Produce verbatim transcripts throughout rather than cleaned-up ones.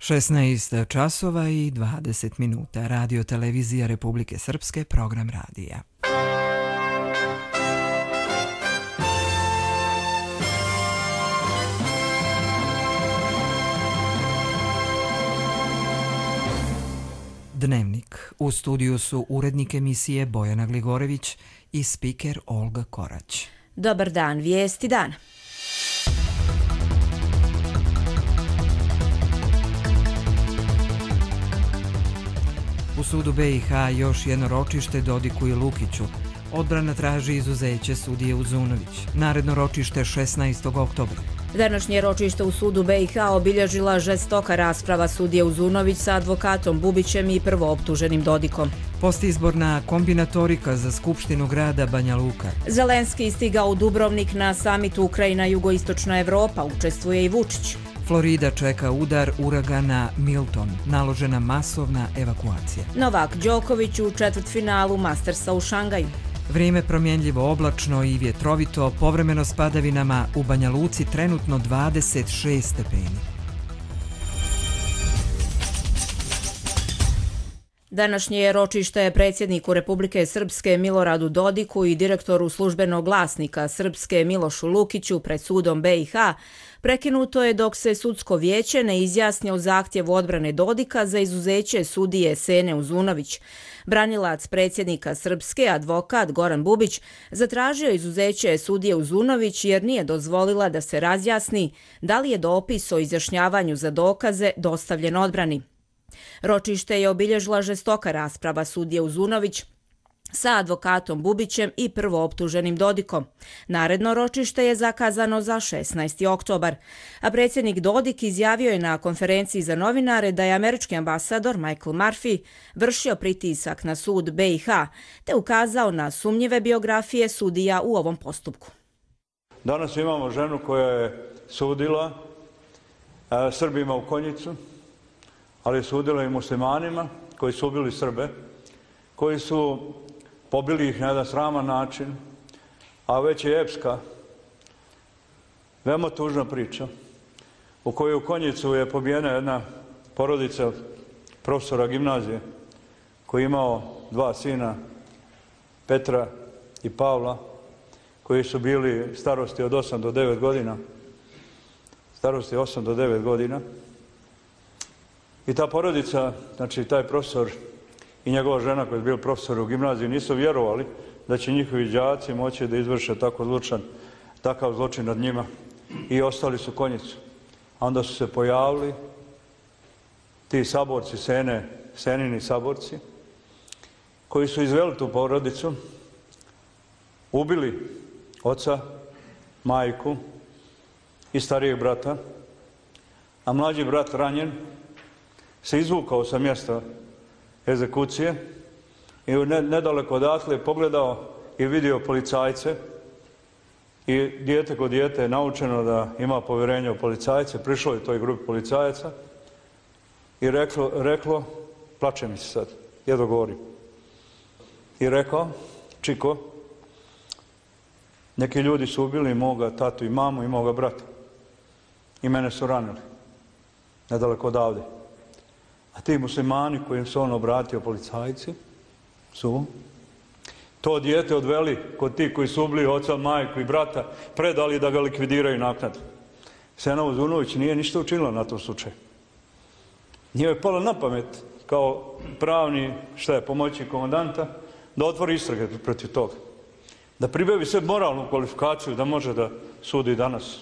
šesnaest časova i dvadeset minuta. Radio televizija Republike Srpske, program radija. Dnevnik. U studiju su urednik emisije Bojana Gligorević i spiker Olga Korać. Dobar dan, vijesti dana. U sudu B i H još jedno ročište Dodiku i Lukiću. Odbrana traži izuzeće sudije Uzunović. Naredno ročište šesnaestog oktobra. Današnje ročište u sudu B i H obilježila žestoka rasprava sudije Uzunović sa advokatom Bubićem i prvooptuženim Dodikom. Postizborna kombinatorika za Skupštinu grada Banja Luka. Zelenski stigao u Dubrovnik na samitu Ukrajina jugoistočna Evropa, učestvuje i Vučić. Florida čeka udar uragana Milton, naložena masovna evakuacija. Novak Đoković u četvrtfinalu Mastersa u Šangaju. Vrijeme promjenljivo oblačno i vjetrovito, povremeno s padavinama, u Banja Luci trenutno dvadeset šest stepeni. Današnje ročište je predsjedniku Republike Srpske Miloradu Dodiku i direktoru službenog glasnika Srpske Milošu Lukiću pred sudom B i H prekinuto je dok se sudsko vijeće ne izjasni o zahtjevu odbrane Dodika za izuzeće sudije Sene Uzunović. Branilac predsjednika Srpske, advokat Goran Bubić, zatražio izuzeće sudije Uzunović jer nije dozvolila da se razjasni da li je dopis o izjašnjavanju za dokaze dostavljen odbrani. Ročište je obilježila žestoka rasprava sudije Uzunović sa advokatom Bubićem i prvooptuženim Dodikom. Naredno ročište je zakazano za šesnaesti oktobar, a predsjednik Dodik izjavio je na konferenciji za novinare da je američki ambasador Michael Murphy vršio pritisak na sud B i H te ukazao na sumnjive biografije sudija u ovom postupku. Danas imamo ženu koja je sudila a, Srbima u Konjicu, ali je sudila i muslimanima koji su ubili Srbe, koji su pobili ih na jedan sraman način, a već je epska, veoma tužna priča, u kojoj u Konjicu je pobijena jedna porodica profesora gimnazije, koji je imao dva sina, Petra i Pavla, koji su bili starosti od osam do devet godina, starosti osam do devet godina. I ta porodica, znači taj profesor i njegova žena koja je bila profesor u gimnaziji nisu vjerovali da će njihovi đaci moći da izvrše tako zločin, takav zločin nad njima i ostali su Konjicu. A onda su se pojavili ti saborci, Sene, Senini saborci, koji su izveli tu porodicu, ubili oca, majku i starijeg brata, a mlađi brat ranjen se izvukao sa mjesta egzekucije i nedaleko odatle pogledao i vidio policajce i dijete kod dijete je naučeno da ima povjerenje u policajce, prišlo je toj grupi policajaca i reklo, reklo plače mi se sad, jedno govorim, i rekao, Čiko, neki ljudi su ubili moga tatu i mamu i moga brata i mene su ranili, nedaleko odavde. A ti muslimani kojim se on obratio, policajci, su to dijete odveli kod ti koji su ubili oca, majku i brata, predali da ga likvidiraju naknadno. Sena Uzunović nije ništa učinila na tom slučaju. Nije je palo na pamet kao pravni, šta je, pomoćnik komandanta, da otvori istrage protiv toga. Da pribavi sve moralnu kvalifikaciju da može da sudi danas.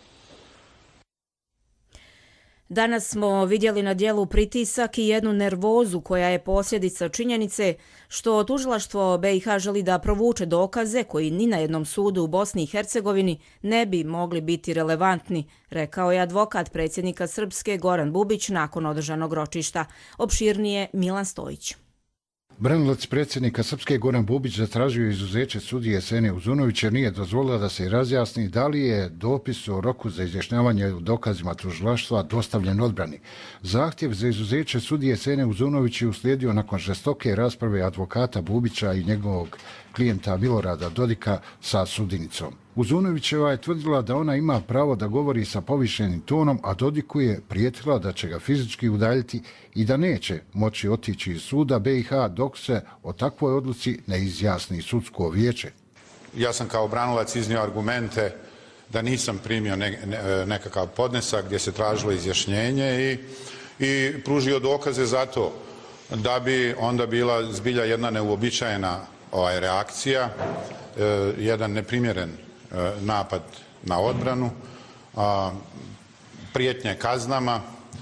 Danas smo vidjeli na djelu pritisak i jednu nervozu koja je posljedica činjenice što tužilaštvo B i H želi da provuče dokaze koji ni na jednom sudu u Bosni i Hercegovini ne bi mogli biti relevantni, rekao je advokat predsjednika Srpske Goran Bubić nakon održanog ročišta. Opširnije Milan Stojić. Branilac predsjednika Srpske Goran Bubić zatražio izuzeće sudije Sene Uzunović jer nije dozvolila da se razjasni da li je dopis o roku za izjašnjavanje u dokazima tužilaštva dostavljen odbrani. Zahtjev za izuzeće sudije Sene Uzunović je uslijedio nakon žestoke rasprave advokata Bubića i njegovog klijenta Milorada Dodika sa sudinicom. Uzunovićeva je tvrdila da ona ima pravo da govori sa povišenim tonom, a Dodiku je prijetila da će ga fizički udaljiti i da neće moći otići iz suda B i H dok se o takvoj odluci ne izjasni sudsko vijeće. Ja sam kao branilac iznio argumente da nisam primio ne, ne, nekakav podnesak gdje se tražilo izjašnjenje i, i pružio dokaze za to da bi onda bila zbilja jedna neuobičajena ovaj, reakcija, e, jedan neprimjeren e, napad na odbranu, a, prijetnje kaznama,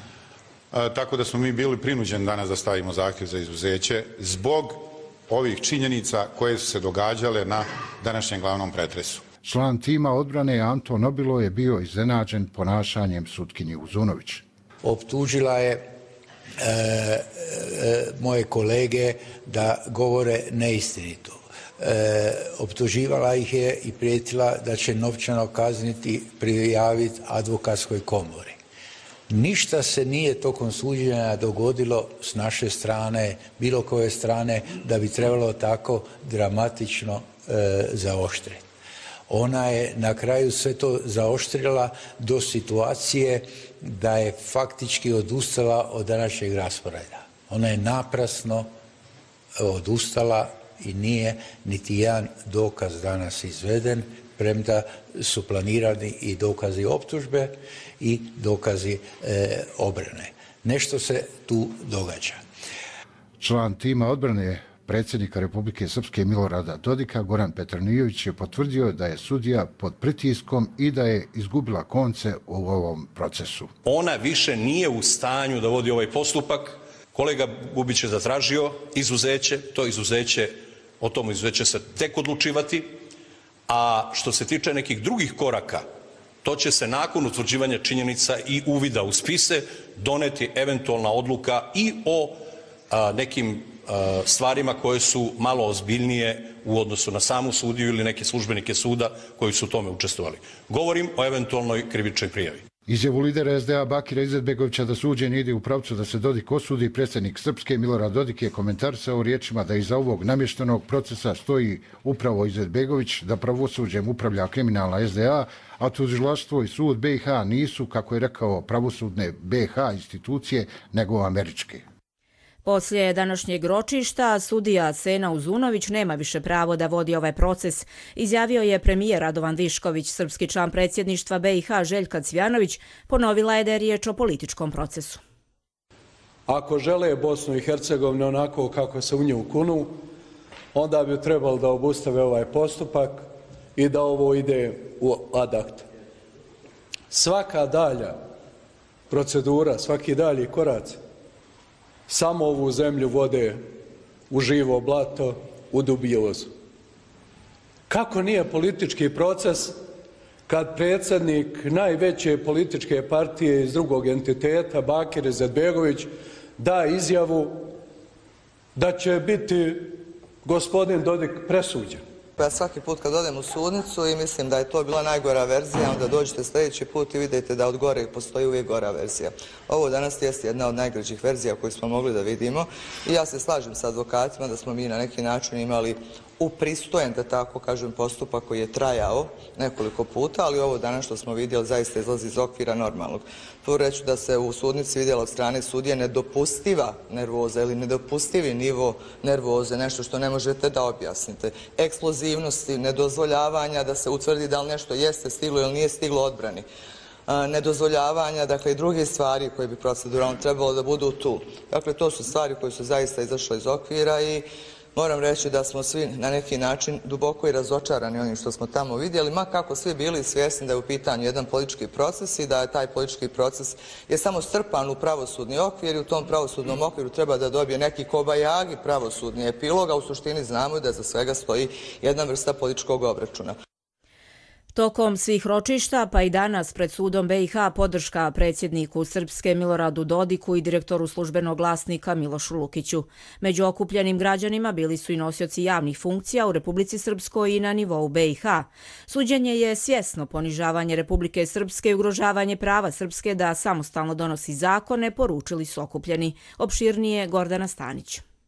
a, tako da smo mi bili prinuđeni danas da stavimo zahtjev za izuzeće zbog ovih činjenica koje su se događale na današnjem glavnom pretresu. Član tima odbrane Anton Nobilo je bio iznenađen ponašanjem sutkinje Uzunović. Optužila je e, e, moje kolege da govore neistinito. E, optuživala ih je i prijetila da će novčano kazniti, prijaviti advokatskoj komori. Ništa se nije tokom suđenja dogodilo s naše strane, bilo koje strane, da bi trebalo tako dramatično e, zaoštriti. Ona je na kraju sve to zaoštrila do situacije da je faktički odustala od današnjeg rasporeda. Ona je naprasno odustala i nije niti jedan dokaz danas izveden, premda su planirani i dokazi optužbe i dokazi e, obrane. Nešto se tu događa. Član tima odbrane predsjednika Republike Srpske Milorada Dodika, Goran Petronijević, je potvrdio da je sudija pod pritiskom i da je izgubila konce u ovom procesu. Ona više nije u stanju da vodi ovaj postupak. Kolega Bubić je zatražio izuzeće, to izuzeće, o tom izuzeće se tek odlučivati, a što se tiče nekih drugih koraka, to će se nakon utvrđivanja činjenica i uvida u spise doneti eventualna odluka i o a, nekim a, stvarima koje su malo ozbiljnije u odnosu na samu sudiju ili neke službenike suda koji su u tome učestvovali. Govorim o eventualnoj krivičnoj prijavi. Izjavu lidera S D A Bakira Izetbegovića da suđenje ide u pravcu da se Dodik osudi, predsjednik Srpske Milorad Dodik je komentarisao riječima da iza ovog namještenog procesa stoji upravo Izetbegović, da pravosuđem upravlja kriminalna S D A, a tužilaštvo i sud B i H nisu, kako je rekao, pravosudne B i H institucije, nego američke. Poslije današnjeg ročišta, sudija Sena Uzunović nema više pravo da vodi ovaj proces, izjavio je premijer Radovan Višković. Srpski član predsjedništva B i H Željka Cvjanović ponovila je da je riječ o političkom procesu. Ako žele Bosnu i Hercegovinu onako kako se u nju kunu, onda bi trebalo da obustave ovaj postupak i da ovo ide u ad acta. Svaka dalja procedura, svaki dalji korac samo ovu zemlju vode u živo blato, u dubiozu. Kako nije politički proces kad predsjednik najveće političke partije iz drugog entiteta, Bakir Izetbegović, da izjavu da će biti gospodin Dodik presuđen? Ja svaki put kad odem u sudnicu i mislim da je to bila najgora verzija, onda dođete sljedeći put i vidite da od gore postoji uvijek gora verzija. Ovo danas jest jedna od najgrećih verzija koju smo mogli da vidimo i ja se slažem sa advokatima da smo mi na neki način imali upristojen, da tako kažem, postupak koji je trajao nekoliko puta, ali ovo danas što smo vidjeli zaista izlazi iz okvira normalnog. Tu reću da se u sudnici vidjela od strane sudije nedopustiva nervoza ili nedopustivi nivo nervoze, nešto što ne možete da objasnite. Eksplozivnosti, nedozvoljavanja da se utvrdi da li nešto jeste stiglo ili nije stiglo odbrani. Nedozvoljavanja, dakle i druge stvari koje bi proceduralno trebalo da budu tu. Dakle, to su stvari koje su zaista izašle iz okvira i moram reći da smo svi na neki način duboko i razočarani onim što smo tamo vidjeli, ma kako svi bili svjesni da je u pitanju jedan politički proces i da je taj politički proces je samo strpan u pravosudni okvir i u tom pravosudnom okviru treba da dobije neki kobajagi pravosudni epilog, a u suštini znamo da za svega stoji jedna vrsta političkog obračuna. Tokom svih ročišta, pa i danas pred sudom B i H, podrška predsjedniku Srpske Miloradu Dodiku i direktoru službenog glasnika Milošu Lukiću. Među okupljenim građanima bili su i nosioci javnih funkcija u Republici Srpskoj i na nivou B i H. Suđenje je svjesno ponižavanje Republike Srpske i ugrožavanje prava Srpske da samostalno donosi zakone, poručili su okupljeni. Opširnije Gordana Stanić.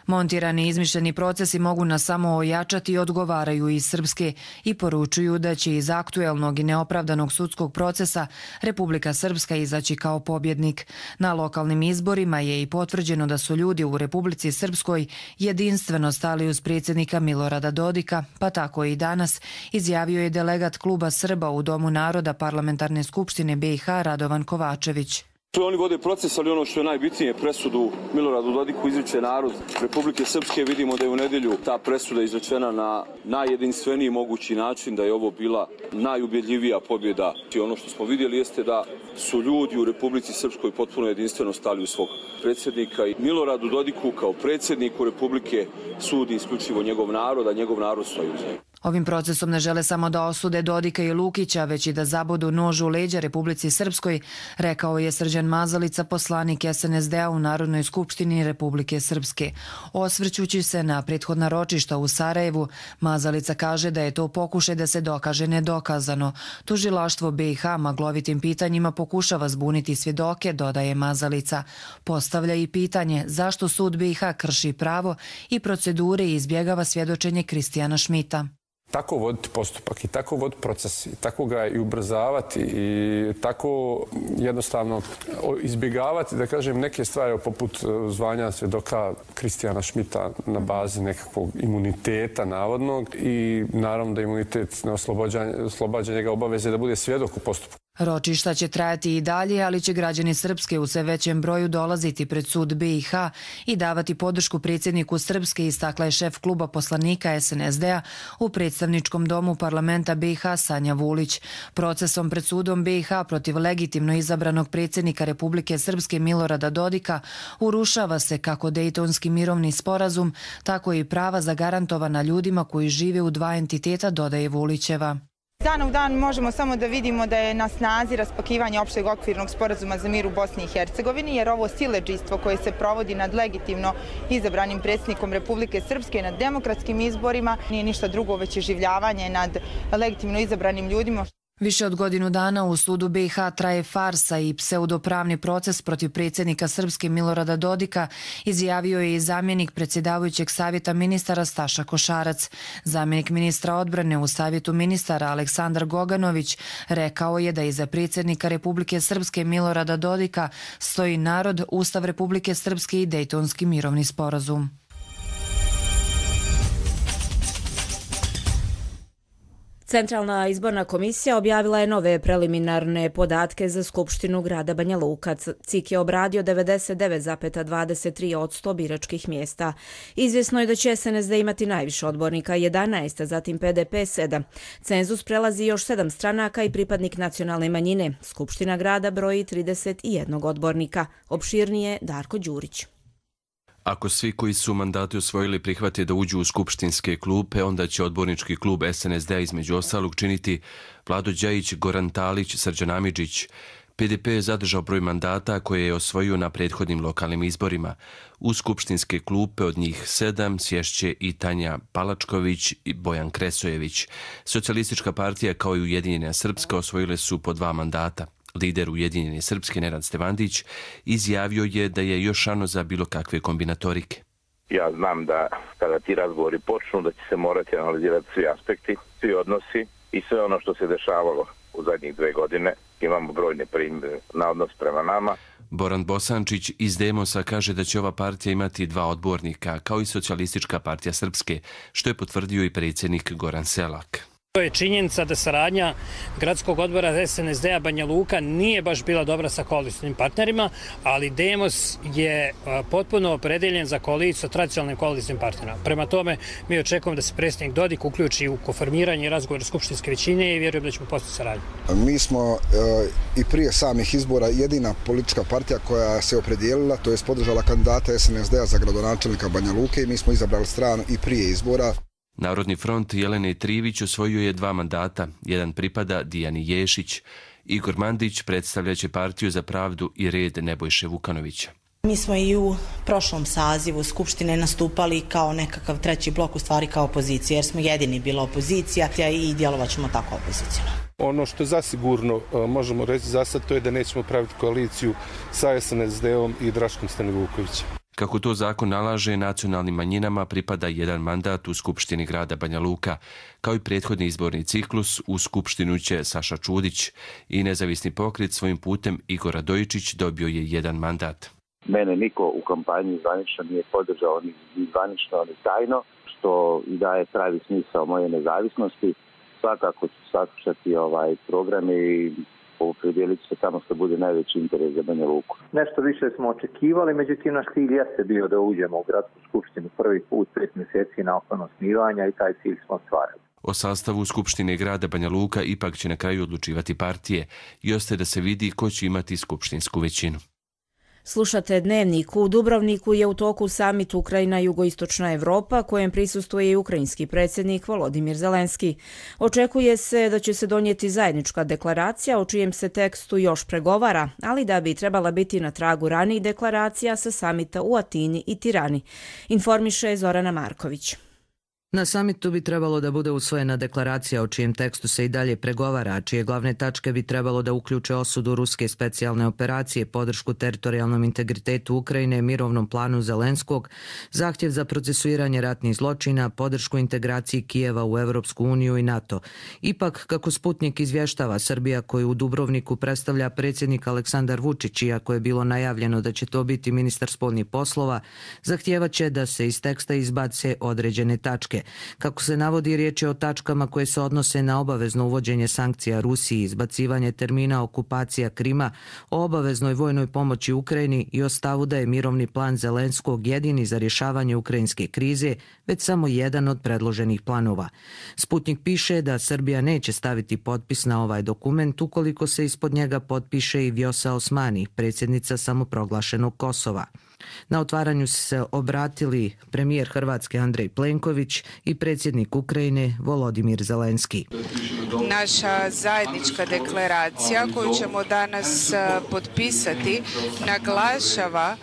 Montirani izmišljeni procesi mogu nas samo ojačati i odgovaraju iz Srpske i poručuju da će iz aktuelnog i neopravdanog sudskog procesa Republika Srpska izaći kao pobjednik. Na lokalnim izborima je i potvrđeno da su ljudi u Republici Srpskoj jedinstveno stali uz predsjednika Milorada Dodika, pa tako i danas, izjavio je delegat Kluba Srba u Domu naroda Parlamentarne skupštine B i H Radovan Kovačević. Oni vode proces, ali ono što je najbitnije, presudu Miloradu Dodiku izriče narod Republike Srpske. Vidimo da je u nedjelju ta presuda izrečena na najjedinstveniji mogući način, da je ovo bila najubjedljivija pobjeda. I ono što smo vidjeli jeste da su ljudi u Republici Srpskoj potpuno jedinstveno stali u svog predsjednika i Miloradu Dodiku kao predsjedniku Republike sudi isključivo njegov narod, a njegov narod stoji uz njega. Ovim procesom ne žele samo da osude Dodika i Lukića, već i da zabodu nož u leđa Republici Srpskoj, rekao je Srđan Mazalica, poslanik S N S D-a u Narodnoj skupštini Republike Srpske. Osvrćući se na prethodna ročišta u Sarajevu, Mazalica kaže da je to pokušaj da se dokaže nedokazano. Tužilaštvo B i H maglovitim pitanjima pokušava zbuniti svjedoke, dodaje Mazalica. Postavlja i pitanje zašto sud B i H krši pravo i procedure i izbjegava svjedočenje Kristijana Šmita. Tako voditi postupak i tako voditi proces i tako ga i ubrzavati i tako jednostavno izbjegavati, da kažem, neke stvari poput zvanja svjedoka Kristijana Šmita na bazi nekakvog imuniteta navodnog i naravno da imunitet ne oslobađa njega obaveze da bude svjedok u postupku. Ročišta će trajati i dalje, ali će građani Srpske u sve većem broju dolaziti pred sud B i H i davati podršku predsjedniku Srpske, istakla je šef kluba poslanika S N S D-a u predstavničkom domu parlamenta B i H Sanja Vulić. Procesom pred sudom B i H protiv legitimno izabranog predsjednika Republike Srpske Milorada Dodika urušava se kako Dejtonski mirovni sporazum, tako i prava zagarantovana ljudima koji žive u dva entiteta, dodaje Vulićeva. Dan u dan možemo samo da vidimo da je na snazi raspakivanje opšteg okvirnog sporazuma za mir u Bosni i Hercegovini, jer ovo siledžijstvo koje se provodi nad legitimno izabranim predsjednikom Republike Srpske na demokratskim izborima nije ništa drugo već iživljavanje nad legitimno izabranim ljudima. Više od godinu dana u sudu B i H traje farsa i pseudopravni proces protiv predsjednika Srpske Milorada Dodika, izjavio je i zamjenik predsjedavajućeg savjeta ministara Staša Košarac. Zamjenik ministra odbrane u savjetu ministara Aleksandar Goganović rekao je da iza predsjednika Republike Srpske Milorada Dodika stoji narod, Ustav Republike Srpske i Dejtonski mirovni sporazum. Centralna izborna komisija objavila je nove preliminarne podatke za Skupštinu grada Banja Luka. C I K je obradio devedeset devet zarez dvadeset tri posto biračkih mjesta. Izvjesno je da će S N S D imati najviše odbornika, jedanaest, zatim P D P sedam. Cenzus prelazi još sedam stranaka i pripadnik nacionalne manjine. Skupština grada broji trideset jedan odbornika. Opširnije Darko Đurić. Ako svi koji su mandate osvojili prihvate da uđu u skupštinske klupe, onda će odbornički klub S N S D-a između ostalog činiti Vlado Đajić, Goran Talić, Srđan Amidžić. P D P je zadržao broj mandata koje je osvojio na prethodnim lokalnim izborima. U skupštinske klupe od njih sedam sješće i Tanja Palačković i Bojan Kresojević. Socijalistička partija kao i Ujedinjena Srpska osvojile su po dva mandata. Lider Ujedinjene Srpske Nenad Stevandić izjavio je da je još rano za bilo kakve kombinatorike. Ja znam da kada ti razgovori počnu da će se morati analizirati svi aspekti, svi odnosi i sve ono što se dešavalo u zadnjih dve godine. Imamo brojne primjere na odnos prema nama. Boran Bosančić iz Demosa kaže da će ova partija imati dva odbornika, kao i Socijalistička partija Srpske, što je potvrdio i predsjednik Goran Selak. To je činjenica da saradnja gradskog odbora S N S D-a Banja Luka nije baš bila dobra sa koalicijnim partnerima, ali Demos je potpuno opredeljen za koaliciju sa tradicionalnim koalicijnim partnerima. Prema tome, mi očekujemo da se predsjednik Dodik uključi u koformiranje i razgovor skupštinske većine i vjerujem da ćemo postići saradnju. Mi smo i prije samih izbora jedina politička partija koja se opredijelila, to je podržala kandidata S N S D-a za gradonačelnika Banja Luke i mi smo izabrali stranu i prije izbora. Narodni front Jelene Trivić osvojio je dva mandata, jedan pripada Dijani Ješić. Igor Mandić predstavljaće partiju za pravdu i red Nebojše Vukanovića. Mi smo i u prošlom sazivu Skupštine nastupali kao nekakav treći blok, u stvari kao opozicija, jer smo jedini bila opozicija i djelovat ćemo tako opozicijno. Ono što zasigurno možemo reći za sad to je da nećemo praviti koaliciju sa S N S D-om i Draškom Stanivukovićem. Kako to zakon nalaže, nacionalnim manjinama pripada jedan mandat u Skupštini grada Banja Luka. Kao i prethodni izborni ciklus, u Skupštinu će Saša Čudić i nezavisni pokret svojim putem Igor Radojičić dobio je jedan mandat. Mene niko u kampanji zvanično nije podržao ni zvanično, ni tajno, što i daje pravi smisao moje nezavisnosti. Svakako ću saslušati ovaj program i opredijelit se tamo što bude najveći interes za Banja Luku. Nešto više smo očekivali, međutim naš cilj jeste bio da uđemo u gradsku skupštinu prvi put pet mjeseci nakon osnivanja i taj cilj smo ostvarili. O sastavu Skupštine grada Banja Luka ipak će na kraju odlučivati partije i ostaje da se vidi ko će imati skupštinsku većinu. Slušate Dnevnik. U Dubrovniku je u toku samit Ukrajina-Jugoistočna Evropa, kojem prisustvuje i ukrajinski predsjednik Volodimir Zelenski. Očekuje se da će se donijeti zajednička deklaracija o čijem se tekstu još pregovara, ali da bi trebala biti na tragu ranijih deklaracija sa samita u Atini i Tirani, informiše Zorana Marković. Na samitu bi trebalo da bude usvojena deklaracija o čijem tekstu se i dalje pregovara, a čije glavne tačke bi trebalo da uključe osudu ruske specijalne operacije, podršku teritorijalnom integritetu Ukrajine, mirovnom planu Zelenskog, zahtjev za procesuiranje ratnih zločina, podršku integraciji Kijeva u Evropsku uniju i NATO. Ipak, kako Sputnik izvještava, Srbija koju u Dubrovniku predstavlja predsjednik Aleksandar Vučić, iako je bilo najavljeno da će to biti ministar spoljnih poslova, zahtijevaće da se iz teksta izbace određene tačke. Kako se navodi, riječ je o tačkama koje se odnose na obavezno uvođenje sankcija Rusiji, izbacivanje termina okupacija Krima, o obaveznoj vojnoj pomoći Ukrajini i o stavu da je mirovni plan Zelenskog jedini za rješavanje ukrajinske krize, već samo jedan od predloženih planova. Sputnik piše da Srbija neće staviti potpis na ovaj dokument ukoliko se ispod njega potpiše i Vjosa Osmani, predsjednica samoproglašenog Kosova. Na otvaranju su se obratili premijer Hrvatske Andrej Plenković i predsjednik Ukrajine Volodimir Zelenski. Naša zajednička deklaracija koju ćemo danas potpisati naglašava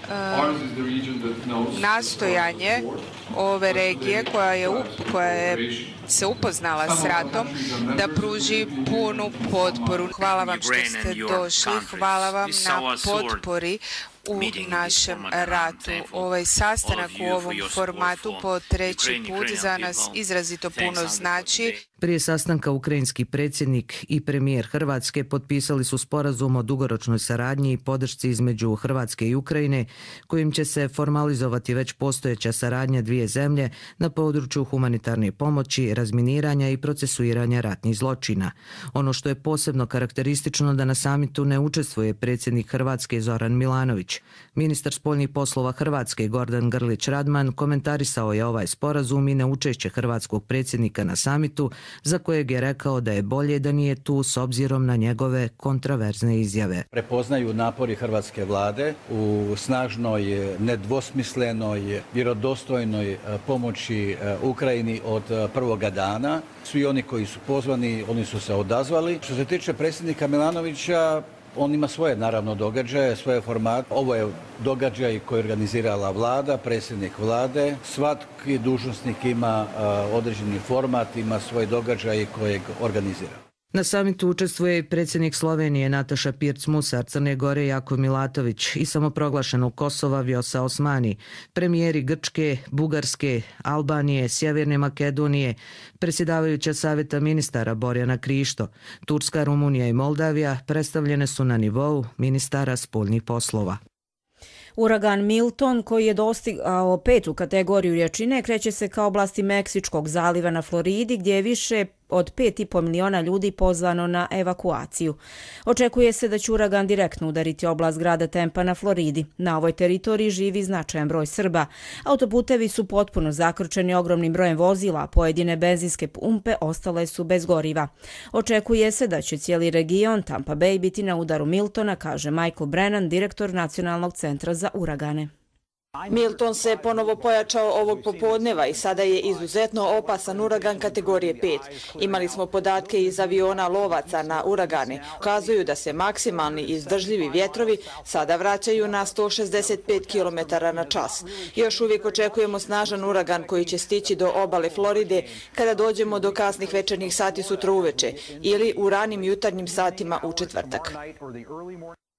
nastojanje ove regije koja je, koja je se upoznala s ratom da pruži punu potporu. Hvala vam što ste došli, hvala vam na potpori u našem ratu. Ovaj sastanak u ovom formatu po treći put za nas izrazito puno znači. Prije sastanka ukrajinski predsjednik i premijer Hrvatske potpisali su sporazum o dugoročnoj saradnji i podršci između Hrvatske i Ukrajine, kojim će se formalizovati već postojeća saradnja dvije zemlje na području humanitarne pomoći, razminiranja i procesuiranja ratnih zločina. Ono što je posebno karakteristično da na samitu ne učestvuje predsjednik Hrvatske Zoran Milanović. Ministar spoljnih poslova Hrvatske Gordan Grlić Radman komentarisao je ovaj sporazum i neučešće hrvatskog predsjednika na samitu, za kojeg je rekao da je bolje da nije tu s obzirom na njegove kontraverzne izjave. Prepoznaju napori hrvatske vlade u snažnoj, nedvosmislenoj, vjerodostojnoj pomoći Ukrajini od prvoga dana. Svi oni koji su pozvani, oni su se odazvali. Što se tiče predsjednika Milanovića, on ima svoje, naravno, događaje, svoje formate. Ovo je događaj koji je organizirala vlada, predsjednik vlade. Svaki dužnosnik ima uh, određeni format, ima svoj događaj kojeg organizira. Na samitu učestvuje i predsjednik Slovenije Nataša Pirc-Musar, Crne Gore Jakov Milatović i samoproglašenog Kosova Vjosa Osmani, premijeri Grčke, Bugarske, Albanije, Sjeverne Makedonije, predsjedavajuća savjeta ministara Borjana Krišto, Turska, Rumunija i Moldavija predstavljene su na nivou ministara spoljnih poslova. Uragan Milton, koji je dostigao petu kategoriju jačine, kreće se ka oblasti Meksičkog zaliva na Floridi, gdje je više od pet i po miliona ljudi pozvano na evakuaciju. Očekuje se da će uragan direktno udariti oblast grada Tampa na Floridi. Na ovoj teritoriji živi značajan broj Srba. Autoputevi su potpuno zakrčeni ogromnim brojem vozila, a pojedine benzinske pumpe ostale su bez goriva. Očekuje se da će cijeli region Tampa Bay biti na udaru Miltona, kaže Michael Brennan, direktor Nacionalnog centra za uragane. Milton se ponovo pojačao ovog popodneva i sada je izuzetno opasan uragan kategorije pet. Imali smo podatke iz aviona lovaca na uragane. Ukazuju da se maksimalni izdržljivi vjetrovi sada vraćaju na sto šezdeset pet kilometara na čas. Još uvijek očekujemo snažan uragan koji će stići do obale Floride kada dođemo do kasnih večernjih sati sutra uveče ili u ranim jutarnjim satima u četvrtak.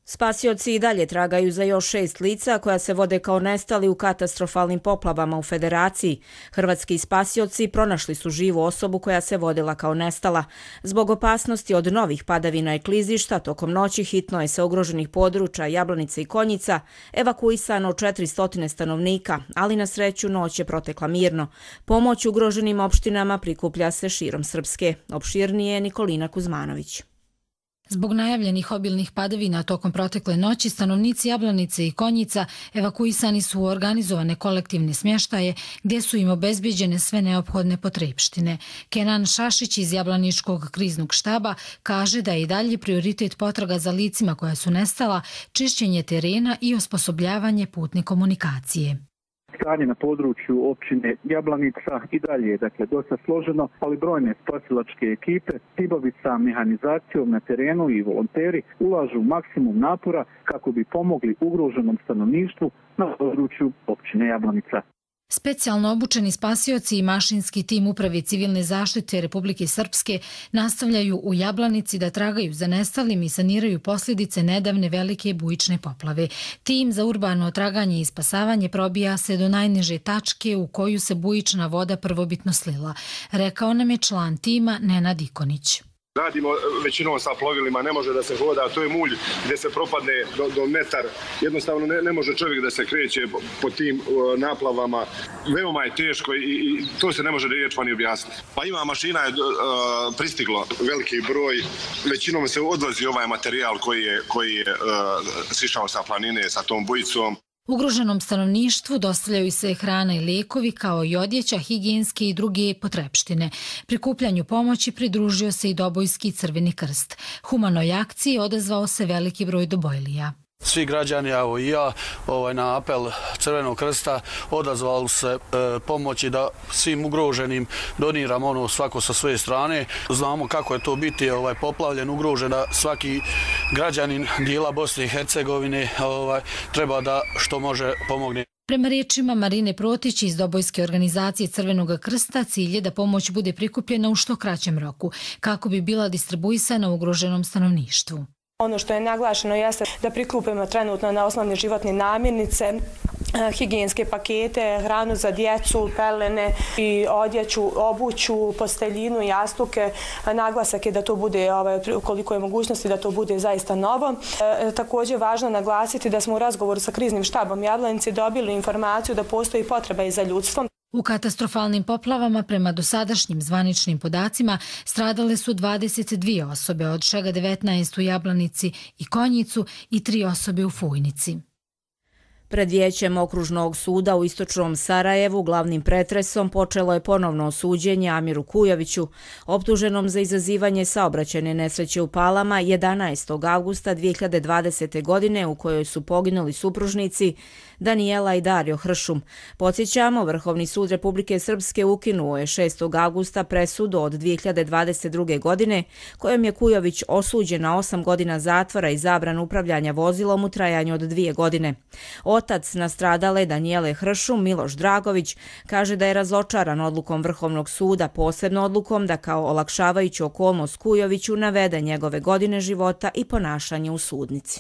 Spasioci i dalje tragaju za još šest lica koja se vode kao nestali u katastrofalnim poplavama u Federaciji. Hrvatski spasioci pronašli su živu osobu koja se vodila kao nestala. Zbog opasnosti od novih padavina i klizišta, tokom noći hitno je sa ugroženih područja Jablanice i Konjica evakuisano četiristo stanovnika, ali na sreću noć je protekla mirno. Pomoć ugroženim opštinama prikuplja se širom Srpske. Opširnije Nikolina Kuzmanović. Zbog najavljenih obilnih padavina tokom protekle noći, stanovnici Jablanice i Konjica evakuisani su u organizovane kolektivne smještaje gdje su im obezbijeđene sve neophodne potrepštine. Kenan Šašić iz Jablaničkog kriznog štaba kaže da je i dalje prioritet potraga za licima koja su nestala, čišćenje terena i osposobljavanje putne komunikacije. Stanje na području općine Jablanica i dalje je dakle dosta složeno, ali brojne spasilačke ekipe, timovi sa mehanizacijom na terenu i volonteri ulažu maksimum napora kako bi pomogli ugroženom stanovništvu na području općine Jablanica. Specijalno obučeni spasioci i mašinski tim Uprave civilne zaštite Republike Srpske nastavljaju u Jablanici da tragaju za nestalim i saniraju posljedice nedavne velike bujične poplave. Tim za urbano traganje i spasavanje probija se do najniže tačke u koju se bujična voda prvobitno slila, rekao nam je član tima Nenad Ikonić. Radimo većinom sa plovilima, ne može da se hoda, to je mulj gdje se propadne do, do metar. Jednostavno ne, ne može čovjek da se kreće po, po tim uh, naplavama. Veoma je teško i, i to se ne može riječima ni objasniti. Pa ima mašina je uh, pristiglo veliki broj. Većinom se odvozi ovaj materijal koji je, koji je uh, sišao sa planine sa tom bujicom. Ugroženom stanovništvu dostavljaju se hrana i lijekovi kao i odjeća, higijenske i druge potrepštine. Prikupljanju pomoći pridružio se i Dobojski Crveni krst. Humanoj akciji odazvao se veliki broj Dobojlija. Svi građani, evo i ja, ovaj, na apel Crvenog krsta odazvali se e, pomoći da svim ugroženim doniramo ono svako sa svoje strane. Znamo kako je to biti ovaj, poplavljen, ugrožen, da svaki građanin dijela Bosne i Hercegovine ovaj, treba da što može pomogne. Prema riječima Marine Protić iz Dobojske organizacije Crvenog krsta, cilj je da pomoć bude prikupljena u što kraćem roku, kako bi bila distribuisana ugroženom stanovništvu. Ono što je naglašeno jeste da prikupimo trenutno na osnovne životne namirnice, higijenske pakete, hranu za djecu, pelene i odjeću, obuću, posteljinu, jastuke. Naglasak je da to bude, koliko je mogućnosti, da to bude zaista novo. E, također važno naglasiti da smo u razgovoru sa kriznim štabom Jablanice dobili informaciju da postoji potreba i za ljudstvom. U katastrofalnim poplavama, prema dosadašnjim zvaničnim podacima, stradale su dvadeset dvije osobe, od čega devetnaest u Jablanici i Konjicu i tri osobe u Fujnici. Pred vijećem Okružnog suda u istočnom Sarajevu glavnim pretresom počelo je ponovno suđenje Amiru Kujoviću, optuženom za izazivanje saobraćajne nesreće u Palama jedanaestog avgusta dvije hiljade dvadesete. godine u kojoj su poginuli supružnici Danijela i Dario Hršum. Podsjećamo, Vrhovni sud Republike Srpske ukinuo je šestog avgusta presudu od dvije hiljade dvadeset druge. godine kojom je Kujović osuđen na osam godina zatvora i zabranu upravljanja vozilom u trajanju od dvije godine. Otac nastradale Danijele Hršum, Miloš Dragović, kaže da je razočaran odlukom Vrhovnog suda, posebno odlukom da kao olakšavajuću okolnost Kujoviću navede njegove godine života i ponašanje u sudnici.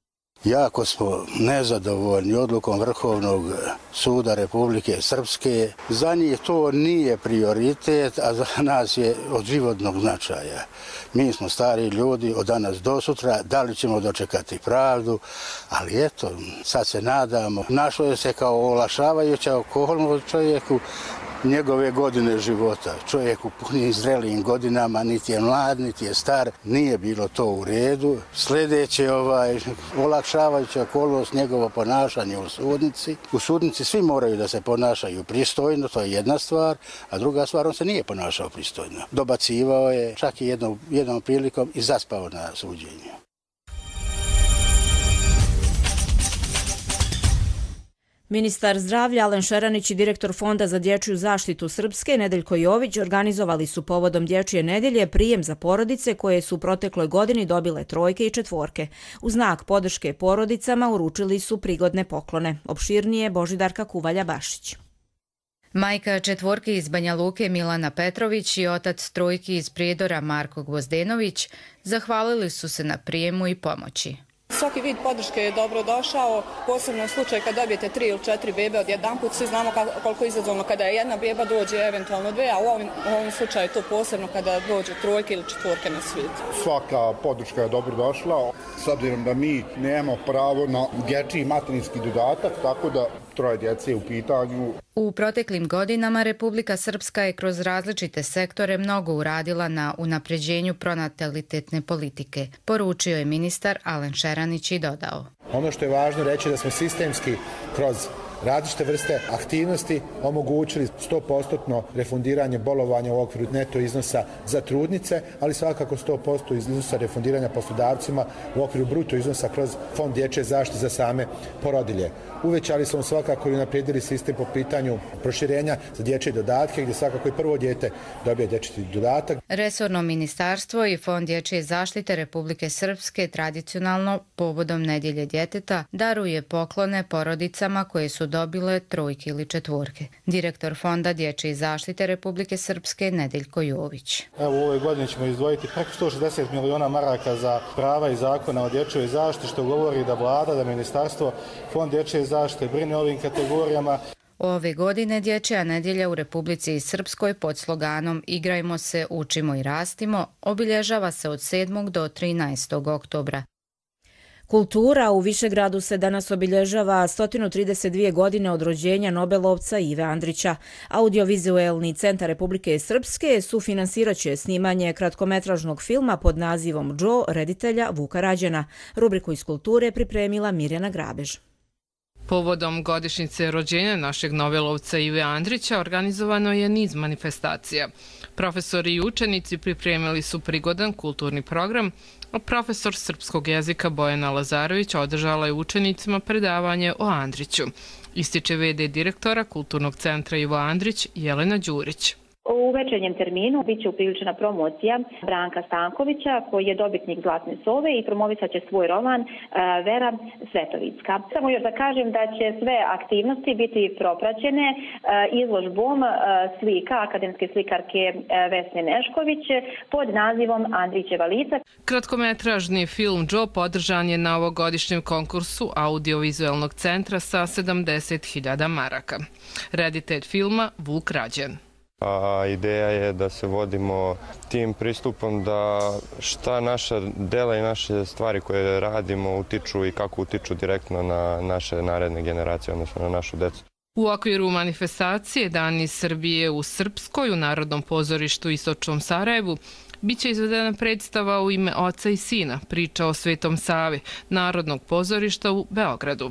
Jako smo nezadovoljni odlukom Vrhovnog suda Republike Srpske. Za njih to nije prioritet, a za nas je od životnog značaja. Mi smo stari ljudi od danas do sutra, da li ćemo dočekati pravdu, ali eto, sad se nadamo. Našlo je se kao olakšavajuća okolnost čovjeku njegove godine života. Čovjek u punim zrelim godinama, niti je mlad, niti je star, nije bilo to u redu. Sljedeće ovaj, olakšavajuća okolnost njegovo ponašanje u sudnici. U sudnici svi moraju da se ponašaju pristojno, to je jedna stvar, a druga stvar, on se nije ponašao pristojno. Dobacivao je čak i jednom, jednom prilikom i zaspao na suđenju. Ministar zdravlja Alen Šeranić i direktor Fonda za dječju zaštitu Srpske Nedeljko Jović organizovali su povodom Dječje nedelje prijem za porodice koje su u protekloj godini dobile trojke i četvorke. U znak podrške porodicama uručili su prigodne poklone. Opširnije Božidarka Kuvalja-Bašić. Majka četvorke iz Banja Luke Milana Petrović i otac trojki iz Prijedora Marko Gvozdenović zahvalili su se na prijemu i pomoći. Svaki vid podrške je dobro došao, posebno u slučaju kad dobijete tri ili četiri bebe od jedan put, svi znamo koliko je izazovno kada je jedna beba dođe, eventualno dve, a u ovom, u ovom slučaju je to posebno kada dođu trojke ili četvorke na svijet. Svaka podrška je dobro došla, s obzirom da mi nemamo pravo na dječji materinski dodatak, tako da troje djece u pitanju. U proteklim godinama Republika Srpska je kroz različite sektore mnogo uradila na unapređenju pronatalitetne politike, poručio je ministar Alen Šeranić i dodao. Ono što je važno reći je da smo sistemski kroz različite vrste aktivnosti omogućili sto posto refundiranje bolovanja u okviru neto iznosa za trudnice, ali svakako sto posto iznosa refundiranja poslodavcima u okviru bruto iznosa kroz Fond dječje zaštite za same porodilje. Uvećali smo svakako i unaprijedili sistem po pitanju proširenja za dječje dodatke, gdje svakako i prvo dijete dobije dječji dodatak. Resorno ministarstvo i Fond dječje zaštite Republike Srpske tradicionalno povodom nedjelje djeteta daruje poklone porodicama koje su dobile trojke ili četvorke. Direktor Fonda dječje zaštite Republike Srpske Nedeljko Jović. Evo u ovoj godini ćemo izdvojiti preko sto šezdeset miliona maraka za prava i zakona o dječjoj zaštiti, što govori da vlada, da ministarstvo, Fond dječje zaštite brine o ovim kategorijama. Ove godine Dječja nedjelja u Republici Srpskoj pod sloganom Igrajmo se, učimo i rastimo obilježava se od sedmog do trinaestog oktobra. Kultura u Višegradu se danas obilježava sto trideset dvije godine od rođenja Nobelovca Ive Andrića. Audiovizuelni centar Republike Srpske sufinansirat će snimanje kratkometražnog filma pod nazivom Joe reditelja Vuka Rađena. Rubriku iz kulture pripremila Mirjana Grabež. Povodom godišnjice rođenja našeg Nobelovca Ive Andrića organizovano je niz manifestacija. Profesori i učenici pripremili su prigodan kulturni program, a profesor srpskog jezika Bojana Lazarević održala je učenicima predavanje o Andriću. Ističe ve de direktora Kulturnog centra Ivo Andrić Jelena Đurić. U večernjem terminu bit će upriličena promocija Branka Stankovića, koji je dobitnik Zlatne sove i promovisat će svoj roman Vera Svetovicka. Samo još da kažem da će sve aktivnosti biti propraćene izložbom slika akademske slikarke Vesne Nešković pod nazivom Andrićeva lica. Kratkometražni film Joe podržan je na ovogodišnjem konkursu audiovizualnog centra sa sedamdeset hiljada maraka. Reditelj filma Vuk Rađen. A ideja je da se vodimo tim pristupom da šta naša dela i naše stvari koje radimo utiču i kako utiču direktno na naše naredne generacije, odnosno na našu decu. U okviru manifestacije Dani Srbije u Srpskoj u Narodnom pozorištu Istočnom Sarajevu biće izvedena predstava u ime Oca i Sina, priča o Svetom Savi, Narodnog pozorišta u Beogradu.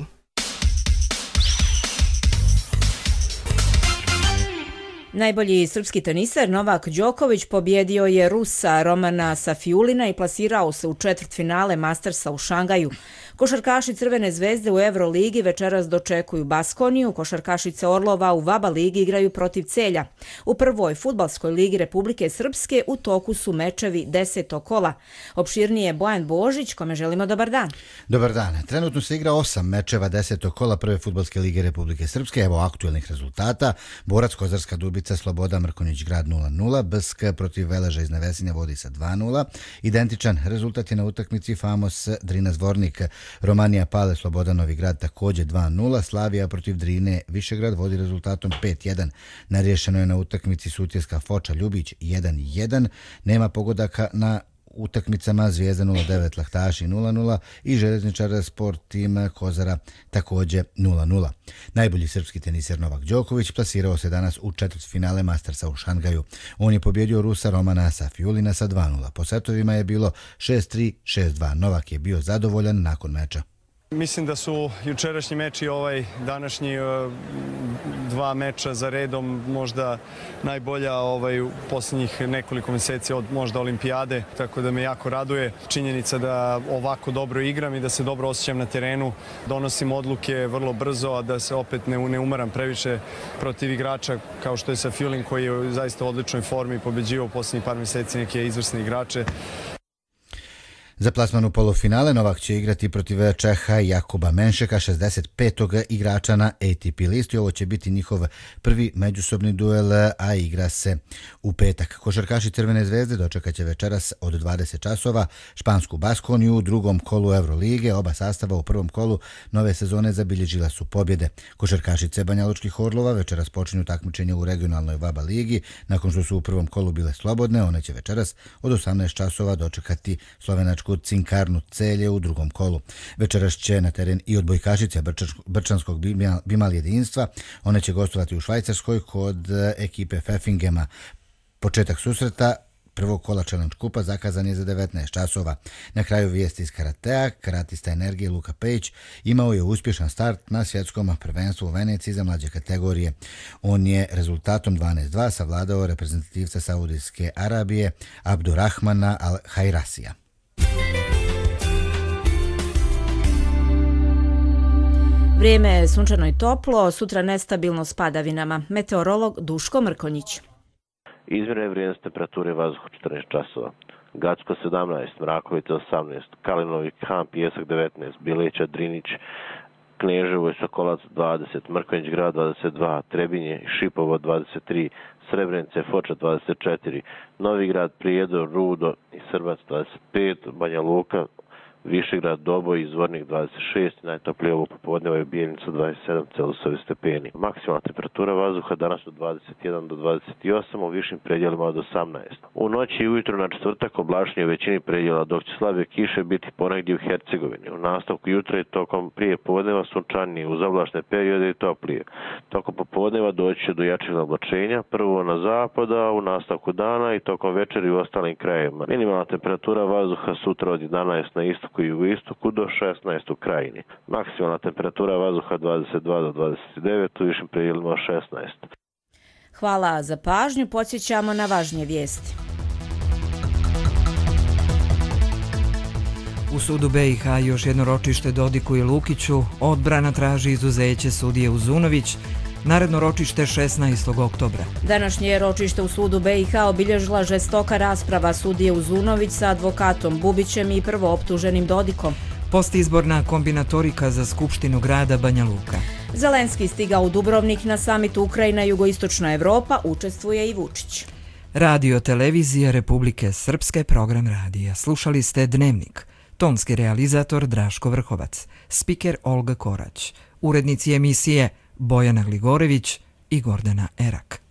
Najbolji srpski teniser Novak Đoković pobjedio je Rusa Romana Safiulina i plasirao se u četvrtfinale Mastersa u Šangaju. Košarkaši Crvene zvezde u Euroligi večeras dočekuju Baskoniju, košarkašice Orlova u Vaba ligi igraju protiv Celja. U prvoj fudbalskoj ligi Republike Srpske u toku su mečevi desetog kola. Opširnije Bojan Božić, kome želimo dobar dan. Dobar dan. Trenutno se igra osam mečeva desetog kola prve fudbalske lige Republike Srpske. Evo aktuelnih rezultata. Borac Kozarska Dubica Sloboda Mrkonjić grad nula nula, B S K protiv Veleža iz Nevesinja vodi sa dva nula. Identičan rezultat je na utakmici Famos Drina Zvornik. Romanija Pale Sloboda Novi Grad također dva nula, Slavija protiv Drine Višegrad vodi rezultatom pet jedan. Nariješeno je na utakmici Sutjeska Foča Ljubić jedan jedan, nema pogodaka na utakmicama Zvijezda nula devet Lahtaši nula nula i Željezničar Sport Tim Kozara također nula nula. Najbolji srpski teniser Novak Đoković plasirao se danas u četvrtfinale Mastersa u Šangaju. On je pobjedio Rusa Romana Safiulina sa dva nula. Po setovima je bilo šest tri, šest dva. Novak je bio zadovoljan nakon meča. Mislim da su jučerašnji meč i ovaj današnji dva meča za redom možda najbolja ovaj, u posljednjih nekoliko mjeseci od možda olimpijade, tako da me jako raduje činjenica da ovako dobro igram i da se dobro osjećam na terenu, donosim odluke vrlo brzo, a da se opet ne, ne umaram previše protiv igrača kao što je Safiulin koji je zaista u odličnoj formi, pobeđivao u posljednjih par mjeseci neke izvrsne igrače. Za plasman u polufinale Novak će igrati protiv Čeha Jakuba Menšeka, šezdeset petog igrača na A T P listi. Ovo će biti njihov prvi međusobni duel, a igra se u petak. Košarkaši Crvene zvezde dočekat će večeras od dvadeset časova špansku Baskoniju u drugom kolu Eurolige. Oba sastava u prvom kolu nove sezone zabilježila su pobjede. Košarkašice Banjalučkih Orlova večeras počinju takmičenje u regionalnoj VABA ligi. Nakon što su u prvom kolu bile slobodne, one će večeras od osamnaest časova dočekati slovenačku Cinkarnu Celje u drugom kolu. Večeras će na teren i odbojkašice Brčanskog Bimal jedinstva. One će gostovati u Švajcarskoj kod ekipe Fefingema. Početak susreta prvog kola Challenge kupa zakazan je za devetnaest časova. Na kraju vijesti iz karatea, karatista Energije Luka Pejić imao je uspješan start na svjetskom prvenstvu u Veneciji za mlađe kategorije. On je rezultatom dvanaest dva savladao reprezentativca Saudijske Arabije Abdurrahmana Al-Hajrasija. Vrijeme je sunčano i toplo, sutra nestabilno s padavinama. Meteorolog Duško Mrkonjić. Izmjerne vrijednost temperature vazduha četrnaest časova. Gacko sedamnaest, Mrakovica osamnaest, Kalinovi Han, Pijesak devetnaest, Bileća, Drinić, Knježevo i Sokolac dvadeset, Mrkonjić grad dvadeset dva, Trebinje, Šipovo dvadeset tri, Srebrenice, Foča dvadeset četiri, Novi grad, Prijedor, Rudo i Srbac dvadeset pet, Banja Luka, Višegrad, Doboj i Zvornik dvadeset šest, najtoplije ovo popodneva je Bijeljnica dvadeset sedam Celzijusovih stepeni. Maksimalna temperatura vazduha danas od dvadeset jedan do dvadeset osam, u višim predjelima od osamnaest. U noći i ujutro na četvrtak oblačnije u većini predjela, dok će slabije kiše biti ponegdje u Hercegovini. U nastavku jutra i tokom prije podneva sunčanije, uz oblačne periode i toplije. Tokom popodneva doći će do jačih oblačenja, prvo na zapada, u nastavku dana i tokom večeri u ostalim krajevima. Minimalna temperatura vazduha sutra od jedanaest na istoku i u istoku do šesnaest u krajini. Maksimalna temperatura vazduha dvadeset dva do dvadeset devet, u višim predjelima šesnaest. Hvala za pažnju, podsjećamo na važnije vijesti. U sudu B i H još jedno ročište Dodiku i Lukiću, odbrana traži izuzeće sudije Uzunović, naredno ročište šesnaestog oktobra. Današnje ročište u sudu B i H obilježila žestoka rasprava sudije Uzunović sa advokatom Bubićem i prvooptuženim Dodikom. Postizborna kombinatorika za Skupštinu grada Banja Luka. Zelenski stigao u Dubrovnik na samitu Ukrajina i Jugoistočna Evropa, učestvuje i Vučić. Radio televizija Republike Srpske, program radija. Slušali ste Dnevnik. Tonski realizator Draško Vrhovac, spiker Olga Korać, urednici emisije Bojana Gligorević i Gordana Erak.